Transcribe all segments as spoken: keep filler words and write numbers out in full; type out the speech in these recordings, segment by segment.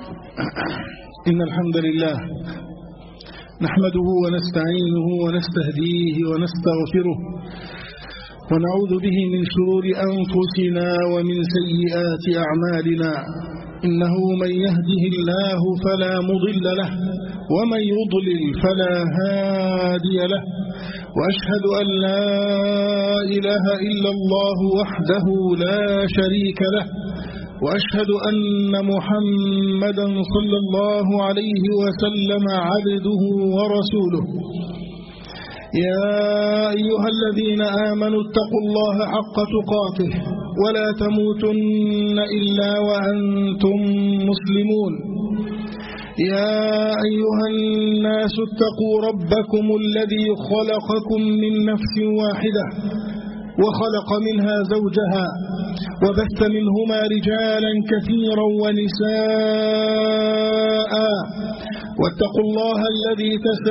إن الحمد لله نحمده ونستعينه ونستهديه ونستغفره ونعوذ به من شرور أنفسنا ومن سيئات أعمالنا. إنه من يهده الله فلا مضل له ومن يضلل فلا هادي له، وأشهد أن لا إله إلا الله وحده لا شريك له، وأشهد أن محمدا صلى الله عليه وسلم عبده ورسوله. يا أيها الذين آمنوا اتقوا الله حق تقاته ولا تموتن إلا وأنتم مسلمون. يا أيها الناس اتقوا ربكم الذي خلقكم من نفس واحدة وخلق منها زوجها وبث منهما رجالا كثيرا ونساء، واتقوا الله الذي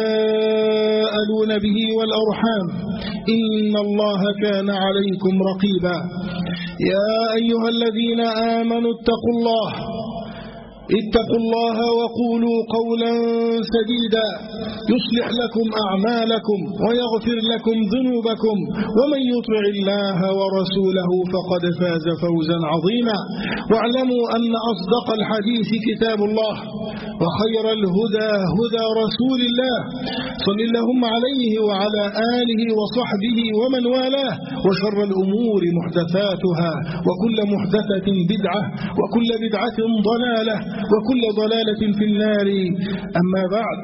تساءلون به والأرحام إن الله كان عليكم رقيبا. يا أيها الذين آمنوا اتقوا الله اتقوا الله وقولوا قولا سديدا يصلح لكم أعمالكم ويغفر لكم ذنوبكم، ومن يطع الله ورسوله فقد فاز فوزا عظيما. واعلموا أن أصدق الحديث كتاب الله، وخير الهدى هدى رسول الله صلى اللهم عليه وعلى آله وصحبه ومن والاه، وشر الأمور محدثاتها وكل محدثة بدعة وكل بدعة ضلالة وكل ضلالة في النار. أما بعد،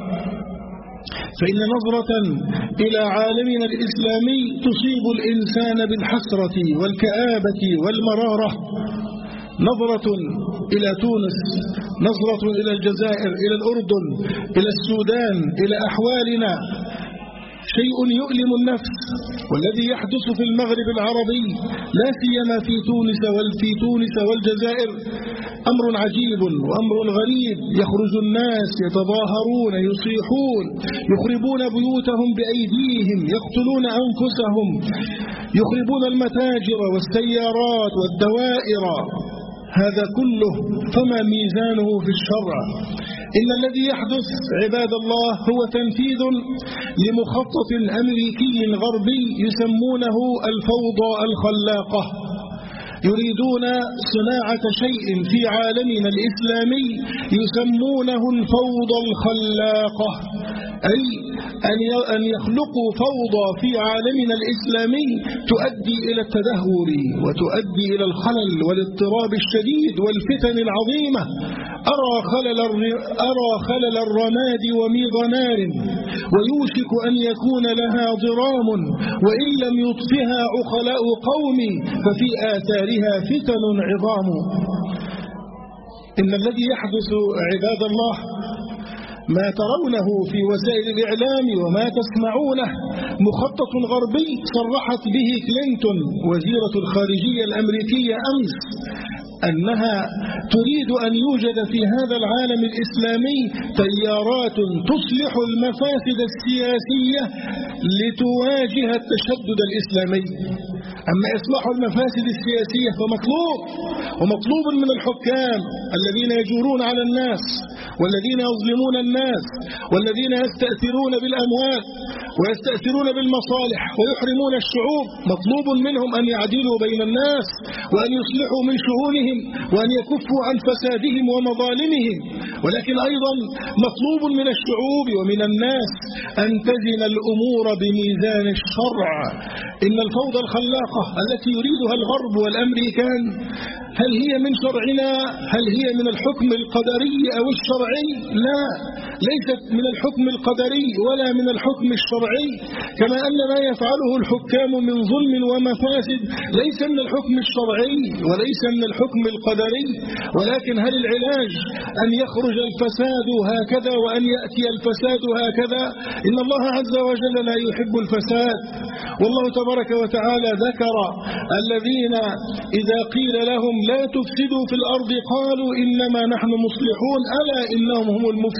فإن نظرة إلى عالمنا الإسلامي تصيب الإنسان بالحسرة والكآبة والمرارة. نظرة إلى تونس، نظرة إلى الجزائر، إلى الأردن، إلى السودان، إلى أحوالنا، شيء يؤلم النفس. والذي يحدث في المغرب العربي لا سيما في تونس وفي تونس والجزائر أمر عجيب وأمر غريب. يخرج الناس يتظاهرون، يصيحون، يخربون بيوتهم بأيديهم، يقتلون أنفسهم، يخربون المتاجر والسيارات والدوائر. هذا كله فما ميزانه في الشرع؟ إن الذي يحدث عباد الله هو تنفيذ لمخطط أمريكي غربي يسمونه الفوضى الخلاقة. يريدون صناعة شيء في عالمنا الإسلامي يسمونه الفوضى الخلاقة، أي أن يخلقوا فوضى في عالمنا الإسلامي تؤدي إلى التدهور وتؤدي إلى الخلل والاضطراب الشديد والفتن العظيمة. أرى خلل, أرى خلل الرماد وميض نار، ويوشك أن يكون لها ضرام، وإن لم يطفها عقلاء قومي ففي آثارها فتن عظام. إن الذي يحدث عباد الله ما ترونه في وسائل الإعلام وما تسمعونه مخطط غربي صرحت به كلينتون وزيرة الخارجية الأمريكية أمس، أنها تريد أن يوجد في هذا العالم الإسلامي تيارات تصلح المفاسد السياسية لتواجه التشدد الإسلامي. أما إصلاح المفاسد السياسية فمطلوب، ومطلوب من الحكام الذين يجورون على الناس والذين يظلمون الناس والذين يستأثرون بالأموال ويستأثرون بالمصالح ويحرمون الشعوب. مطلوب منهم أن يعدلوا بين الناس وأن يصلحوا من شؤونهم وأن يكفوا عن فسادهم ومظالمهم. ولكن أيضا مطلوب من الشعوب ومن الناس أن تزن الأمور بميزان الشرع. إن الفوضى الخلاقة التي يريدها الغرب والأمريكان هل هي من شرعنا؟ هل هي من الحكم القدري أو الشرعي؟ لا، ليست من الحكم القدري ولا من الحكم الشرعي. كما أن ما يفعله الحكام من ظلم ومفاسد ليس من الحكم الشرعي وليس من الحكم القدري. ولكن هل العلاج أن يخرج الفساد هكذا وأن يأتي الفساد هكذا؟ إن الله عز وجل لا يحب الفساد. والله تبارك وتعالى ذكر الذين إذا قيل لهم لا تفسدوا في الأرض قالوا إنما نحن مصلحون ألا إنهم هم المفسدون.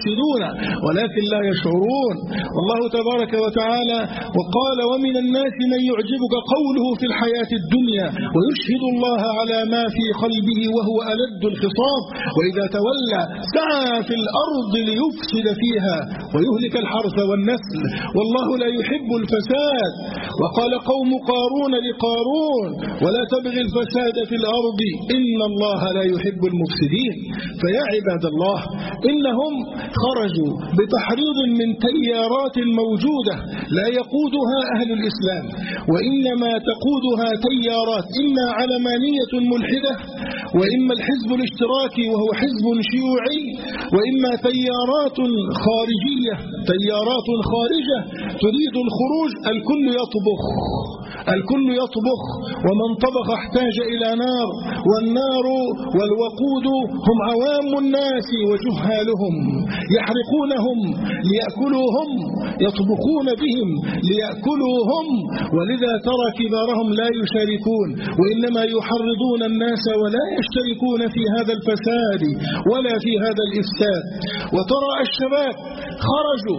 ولكن لا يشعرون. والله تبارك وتعالى وقال: ومن الناس من يعجبك قوله في الحياة الدنيا ويشهد الله على ما في قلبه وهو ألد الخصام وإذا تولى سعى في الأرض ليفسد فيها ويهلك الحرث والنسل والله لا يحب الفساد. وقال قوم قارون لقارون: ولا تبغي الفساد في الأرض إن الله لا يحب المفسدين. فيا عباد الله، إنهم خرجوا بتحريض من تيارات موجودة لا يقودها أهل الإسلام، وإنما تقودها تيارات إما علمانية ملحدة، وإما الحزب الاشتراكي وهو حزب شيوعي، وإما تيارات خارجية تيارات خارجة تريد الخروج. الكل يطبخ الكل يطبخ ومن طبخ احتاج إلى نار، والنار والوقود هم عوام الناس وجهالهم، يحرقونهم ليأكلوهم، يطبخون بهم ليأكلوهم، ولذا ترى كبارهم لا يشاركون وإنما يحرضون الناس ولا يشتركون في هذا الفساد ولا في هذا الإفساد. وترى الشباب خرجوا،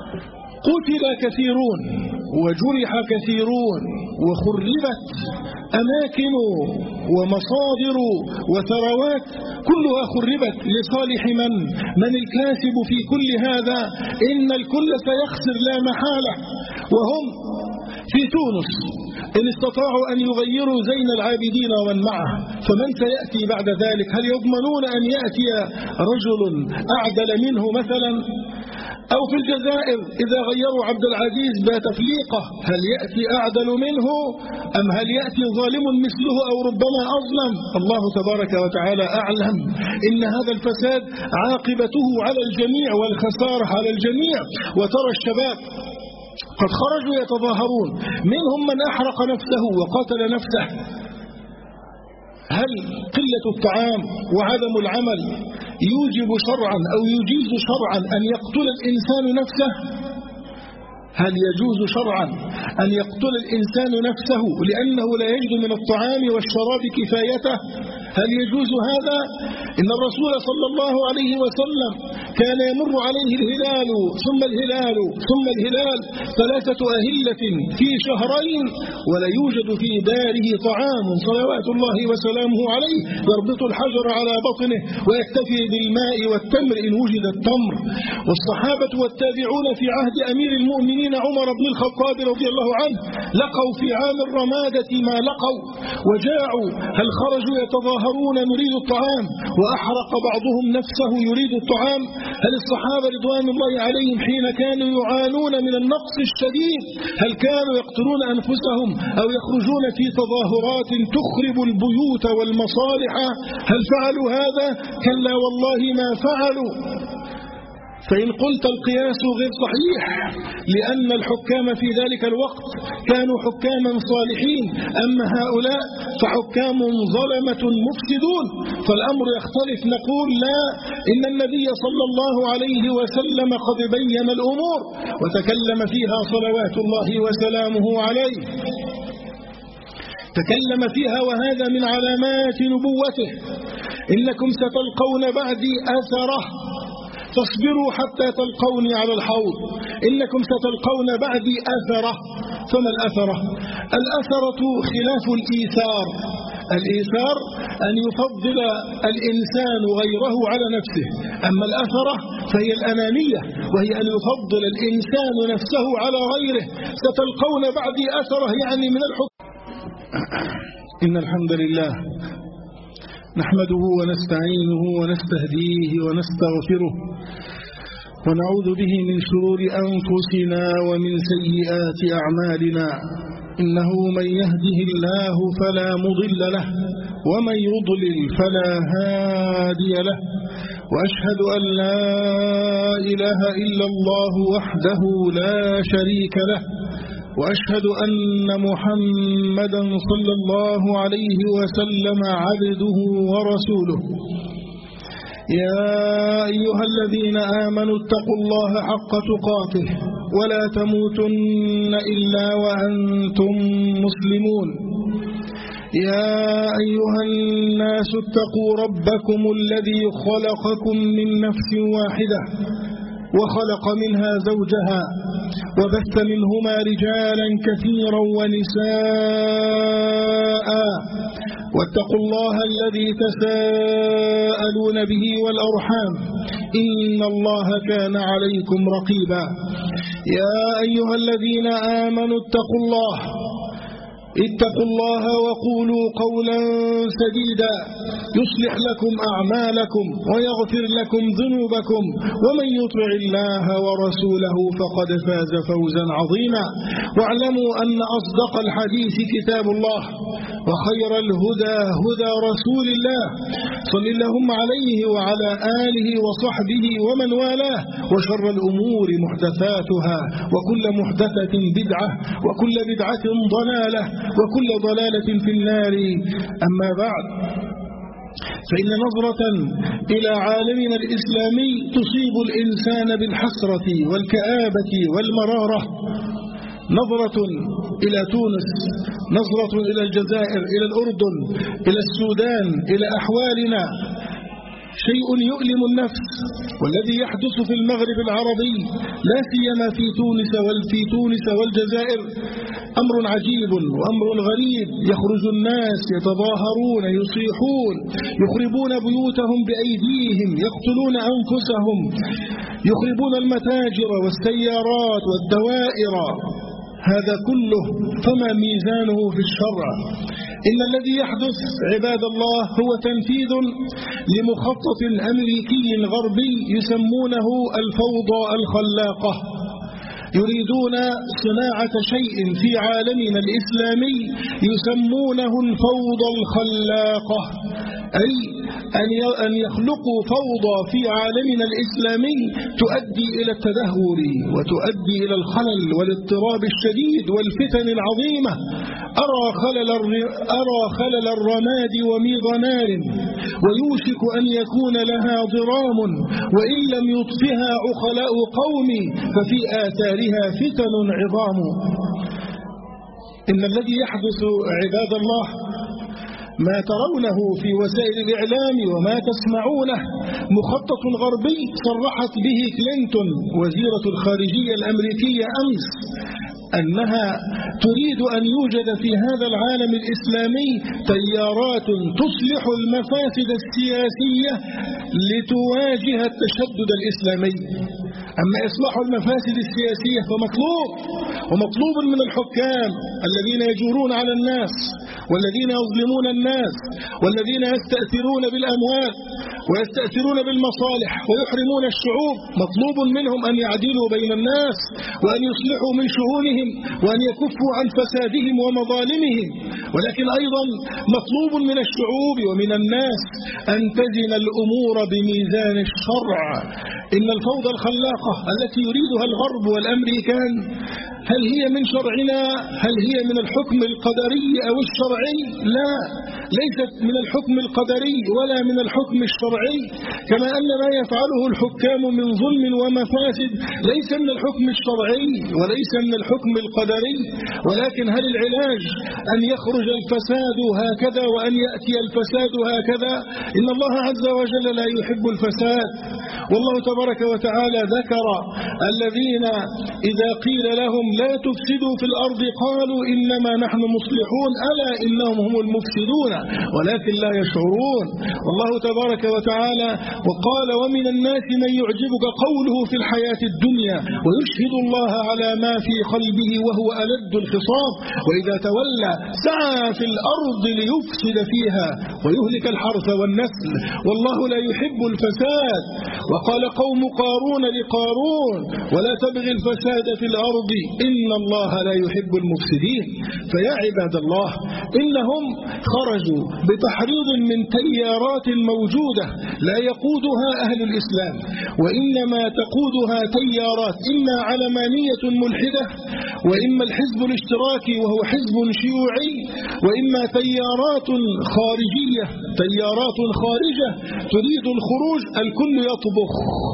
قتل كثيرون وجرح كثيرون وخربت أماكن ومصادر وثروات كلها خربت لصالح من؟ من الكاسب في كل هذا؟ إن الكل سيخسر لا محالة. وهم في تونس إن استطاعوا أن يغيروا زين العابدين ومن معه، فمن سيأتي بعد ذلك؟ هل يضمنون أن يأتي رجل أعدل منه مثلا؟ أو في الجزائر إذا غيروا عبد العزيز بتفليقه هل يأتي أعدل منه أم هل يأتي ظالم مثله أو ربما أظلم؟ الله تبارك وتعالى أعلم. إن هذا الفساد عاقبته على الجميع والخسارة على الجميع. وترى الشباب قد خرجوا يتظاهرون، منهم من أحرق نفسه وقتل نفسه. هل قلة الطعام وعدم العمل يوجب شرعا أو يجيز شرعا أن يقتل الإنسان نفسه؟ هل يجوز شرعا أن يقتل الإنسان نفسه لأنه لا يجد من الطعام والشراب كفايته؟ هل يجوز هذا؟ إن الرسول صلى الله عليه وسلم كان يمر عليه الهلال ثم الهلال ثم الهلال ثلاثة أهلة في شهرين ولا يوجد في داره طعام صلوات الله وسلامه عليه، يربط الحجر على بطنه ويكتفي بالماء والتمر إن وجد التمر. والصحابة والتابعون في عهد أمير المؤمنين عمر بن الخطاب رضي الله عنه لقوا في عام الرمادة ما لقوا وجاعوا. هل خرجوا يتظاهرون نريد الطعام وأحرق بعضهم نفسه يريد الطعام؟ هل الصحابة رضوان الله عليهم حين كانوا يعانون من النقص الشديد هل كانوا يقتلون أنفسهم أو يخرجون في تظاهرات تخرب البيوت والمصالح؟ هل فعلوا هذا؟ كلا والله ما فعلوا. فإن قلت القياس غير صحيح لأن الحكام في ذلك الوقت كانوا حكاما صالحين، أما هؤلاء فحكام ظلمة مفسدون، فالأمر يختلف. نقول لا، إن النبي صلى الله عليه وسلم قد بين الأمور وتكلم فيها صلوات الله وسلامه عليه، تكلم فيها وهذا من علامات نبوته: إنكم ستلقون بعدي أثره فاصبروا حتى تلقوني على الحوض. إنكم ستلقون بعدي أثرة. فما الأثرة؟ الأثرة خلاف الإيثار. الإيثار أن يفضل الإنسان غيره على نفسه، أما الأثرة فهي الأنانية وهي أن يفضل الإنسان نفسه على غيره. ستلقون بعدي أثرة يعني من الحكم. إن الحمد لله نحمده ونستعينه ونستهديه ونستغفره ونعوذ به من شرور أنفسنا ومن سيئات أعمالنا. إنه من يهده الله فلا مضل له ومن يضلل فلا هادي له، وأشهد أن لا إله إلا الله وحده لا شريك له، وأشهد أن محمدا صلى الله عليه وسلم عبده ورسوله. يا أيها الذين آمنوا اتقوا الله حق تقاته ولا تموتن إلا وأنتم مسلمون. يا أيها الناس اتقوا ربكم الذي خلقكم من نفس واحدة وخلق منها زوجها وبث منهما رجالا كثيرا ونساء واتقوا الله الذي تساءلون به والأرحام إن الله كان عليكم رقيبا يا أيها الذين آمنوا اتقوا الله اتقوا الله وقولوا قولا سديدا يصلح لكم أعمالكم ويغفر لكم ذنوبكم ومن يطع الله ورسوله فقد فاز فوزا عظيما واعلموا أن أصدق الحديث كتاب الله وخير الهدى هدى رسول الله صلى اللهم عليه وعلى آله وصحبه ومن والاه وشر الأمور محدثاتها وكل محدثة بدعة وكل بدعة ضلالة وكل ضلالة في النار أما بعد فإن نظرة إلى عالمنا الإسلامي تصيب الإنسان بالحسرة والكآبة والمرارة نظرة إلى تونس نظرة إلى الجزائر إلى الأردن إلى السودان إلى أحوالنا شيء يؤلم النفس والذي يحدث في المغرب العربي لا سيما في تونس وفي تونس والجزائر أمر عجيب وأمر غريب يخرج الناس يتظاهرون يصيحون يخربون بيوتهم بأيديهم يقتلون أنفسهم يخربون المتاجر والسيارات والدوائر هذا كله فما ميزانه في الشرع إن الذي يحدث عباد الله هو تنفيذ لمخطط أمريكي غربي يسمونه الفوضى الخلاقة يريدون صناعة شيء في عالمنا الإسلامي يسمونه الفوضى الخلاقة أي أن يخلقوا فوضى في عالمنا الإسلامي تؤدي إلى التدهور وتؤدي إلى الخلل والاضطراب الشديد والفتن العظيمة أرى خلل, أرى خلل الرماد وميض نار ويوشك أن يكون لها ضرام وإن لم يطفها عقلاء قومي ففي آثارها فتن عظام إن الذي يحدث عباد الله ما ترونه في وسائل الإعلام وما تسمعونه مخطط غربي صرحت به كلينتون وزيرة الخارجية الأمريكية أمس أنها تريد أن يوجد في هذا العالم الإسلامي تيارات تصلح المفاسد السياسية لتواجه التشدد الإسلامي. أما إصلاح المفاسد السياسية فمطلوب ومطلوب من الحكام الذين يجورون على الناس والذين يظلمون الناس والذين يستأثرون بالأموال ويستأثرون بالمصالح ويحرمون الشعوب مطلوب منهم أن يعدلوا بين الناس وأن يصلحوا من شؤونهم وأن يكفوا عن فسادهم ومظالمهم ولكن أيضا مطلوب من الشعوب ومن الناس أن تزن الأمور بميزان الشرع. إن الفوضى الخلاقة التي يريدها الغرب والأمريكان هل هي من شرعنا؟ هل هي من الحكم القدري أو الشرعي؟ لا، ليست من الحكم القدري ولا من الحكم الشرعي، كما أن ما يفعله الحكام من ظلم ومفاسد ليس من الحكم الشرعي وليس من الحكم القدري. ولكن هل العلاج أن يخرج الفساد هكذا وأن يأتي الفساد هكذا؟ إن الله عز وجل لا يحب الفساد، والله تبارك وتعالى ذكر الذين إذا قيل لهم لا تفسدوا في الأرض قالوا إنما نحن مصلحون ألا إنهم هم المفسدون ولكن لا يشعرون. والله تبارك وتعالى وقال ومن الناس من يعجبك قوله في الحياة الدنيا ويشهد الله على ما في قلبه وهو ألد الخصام وإذا تولى سعى في الأرض ليفسد فيها ويهلك الحرث والنسل والله لا يحب الفساد. وقال قوم قارون لقارون ولا تبغي الفساد في الأرض إن الله لا يحب المفسدين. فيا عباد الله إنهم خرجوا بتحريض من تيارات موجودة لا يقودها أهل الإسلام وإنما تقودها تيارات إما علمانية ملحدة وإما الحزب الاشتراكي وهو حزب شيوعي وإما تيارات خارجية تيارات خارجة تريد الخروج. الكل يطبخ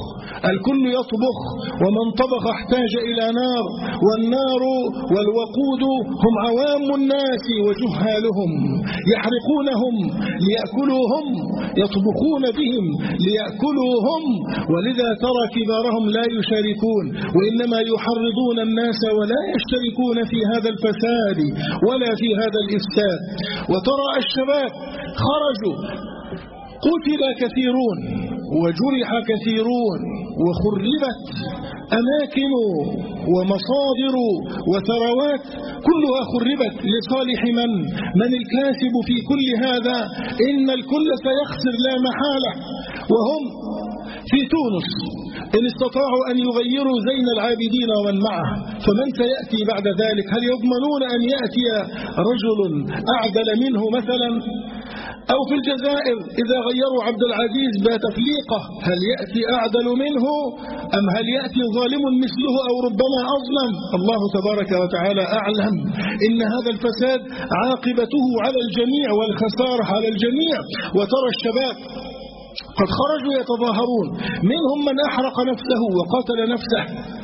الكل يطبخ، ومن طبخ احتاج إلى نار، والنار والوقود هم عوام الناس وجهالهم، يحرقونهم ليأكلوهم، يطبخون بهم ليأكلوهم، ولذا ترى كبارهم لا يشاركون، وإنما يحرضون الناس ولا يشتركون في هذا الفساد ولا في هذا الإفساد. وترى الشباب خرجوا، قتل كثيرون وجرح كثيرون وخربت أماكن ومصادر وثروات كلها خربت لصالح من؟ من الكاسب في كل هذا؟ إن الكل سيخسر لا محالة. وهم في تونس إن استطاعوا أن يغيروا زين العابدين ومن معه، فمن سيأتي بعد ذلك؟ هل يضمنون أن يأتي رجل أعدل منه مثلا؟ أو في الجزائر إذا غيروا عبد العزيز بتفليقه، هل يأتي أعدل منه أم هل يأتي ظالم مثله أو ربما أظلم؟ الله تبارك وتعالى أعلم. إن هذا الفساد عاقبته على الجميع والخسارة على الجميع. وترى الشباب قد خرجوا يتظاهرون، منهم من أحرق نفسه وقتل نفسه.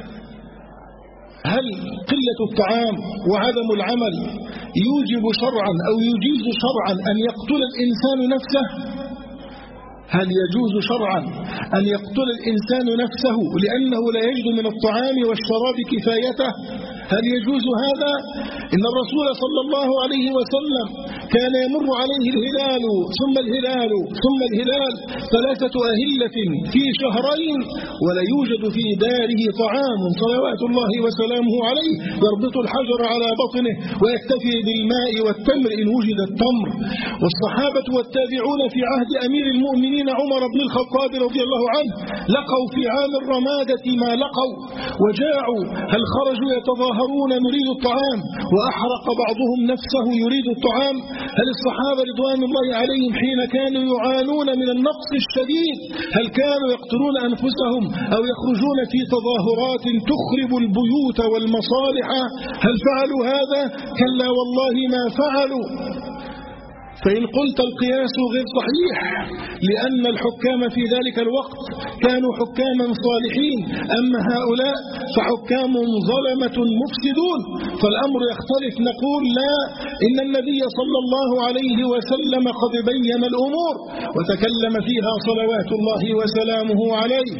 هل قلة الطعام وعدم العمل يوجب شرعا أو يجيز شرعا أن يقتل الإنسان نفسه؟ هل يجوز شرعا أن يقتل الإنسان نفسه لأنه لا يجد من الطعام والشراب كفايته؟ هل يجوز هذا؟ إن الرسول صلى الله عليه وسلم كان يمر عليه الهلال ثم الهلال ثم الهلال ثلاثة أهلة في شهرين ولا يوجد في داره طعام صلوات الله وسلامه عليه، يربط الحجر على بطنه ويكتفي بالماء والتمر إن وجد التمر. والصحابة والتابعون في عهد أمير المؤمنين عمر بن الخطاب رضي الله عنه لقوا في عام الرمادة ما لقوا وجاعوا. هل خرجوا يتظاهرون نريد الطعام وأحرق بعضهم نفسه يريد الطعام؟ هل الصحابة رضوان الله عليهم حين كانوا يعانون من النقص الشديد هل كانوا يقتلون أنفسهم أو يخرجون في تظاهرات تخرب البيوت والمصالح؟ هل فعلوا هذا؟ كلا والله ما فعلوا. فإن قلت القياس غير صحيح لأن الحكام في ذلك الوقت كانوا حكاما صالحين، أما هؤلاء فحكام ظلمة مفسدون، فالأمر يختلف. نقول لا، إن النبي صلى الله عليه وسلم قد بين الأمور وتكلم فيها صلوات الله وسلامه عليه،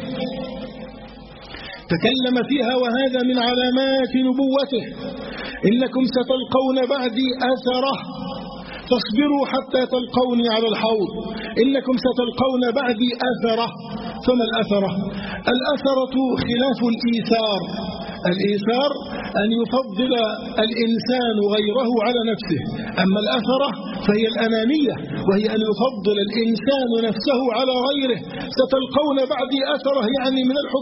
تكلم فيها وهذا من علامات نبوته. إنكم ستلقون بعدي أثره فاصبروا حتى تلقوني على الحوض. إنكم ستلقون بعدي أثرة. فما الأثرة؟ الأثرة خلاف الإيثار. الإيثار أن يفضل الإنسان غيره على نفسه، أما الأثرة فهي الأنانية وهي أن يفضل الإنسان نفسه على غيره. ستلقون بعدي أثرة يعني من الحكم